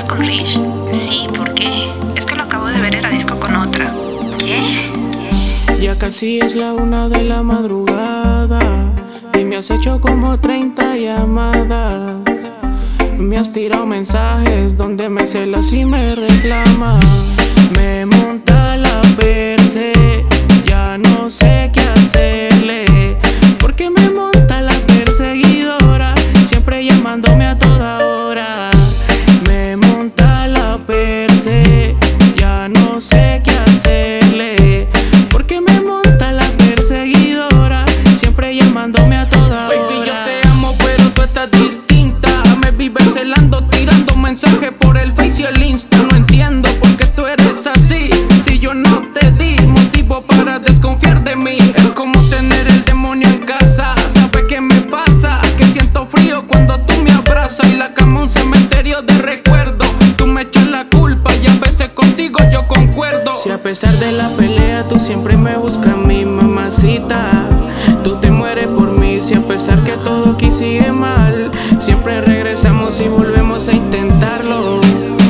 con Rich? Sí, ¿por qué? Es que lo acabo de ver en la disco con otra. ¿Qué? Ya casi es la 1 de la madrugada y me has hecho como 30 llamadas. Me has tirado mensajes donde me celas y me reclamas. Me monta la perse, ya no sé qué hacerle. Porque me monta la perseguidora, siempre llamándome a toda hora. Me monta la perse, ya no sé qué hacerle. Porque me monta la perseguidora, siempre llamándome a toda hora. Baby, yo te amo, pero tú estás distinta. Me vives celando, tirando mensajes por el Face y el Insta. No entiendo por qué tú eres así, si yo no te di motivo para desconfiar de mí. Es como tener el demonio en casa. ¿Sabes qué me pasa? Que siento frío cuando tú me abrazas y la cama un cementerio de recuerdos. Tú me echas la culpa y a veces contigo yo concuerdo. Si a pesar de la pelea tú siempre me buscas, mi mamacita, tú te mueres por mí. Si a pesar que todo aquí sigue mal, siempre regresamos y volvemos a intentarlo.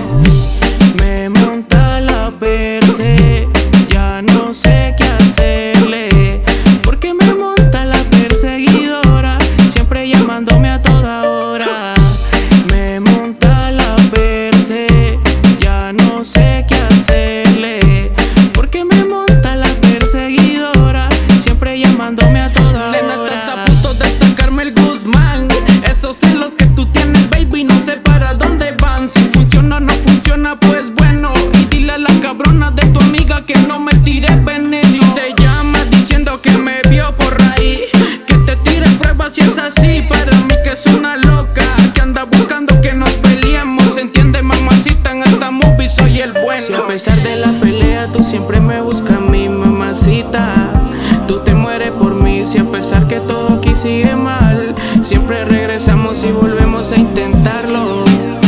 Me monta la perse, ya no sé qué hacerle. Porque me monta la perseguidora, siempre llamándome a toda hora. Me monta la perse, ya no sé qué hacerle. Porque me monta la perseguidora, siempre llamándome a toda hora. Nena, estás a punto de sacarme el Guzmán. Esos celos que tú tienes, baby, no sé para dónde van. Si funciona o no funciona, pues bueno. Y dile a la cabrona de tu amiga que no me tire veneno. Si te llama diciendo que me vio por ahí, que te tire pruebas si es así. Para mí que es una loca, que anda buscando que nos peleemos. Entiende, mamacita, en esta movie soy el bueno. Si a pesar de la pelea tú siempre me buscas, mi mamacita, tú te mueres por mí. Si a pesar que todo aquí sigue mal, siempre regresamos y volvemos a intentarlo.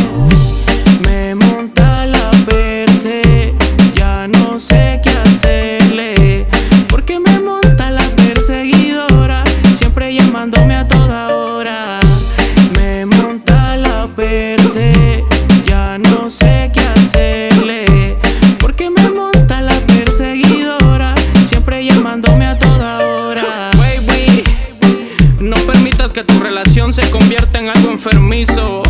Me monta la perse, ya no sé qué hacerle. Porque me monta la perseguidora, siempre llamándome a toda hora. Me monta la perse, ya no sé qué hacerle. Porque me monta la perseguidora, siempre llamándome a toda hora. Baby, no permitas que tu relación se convierta en algo enfermizo.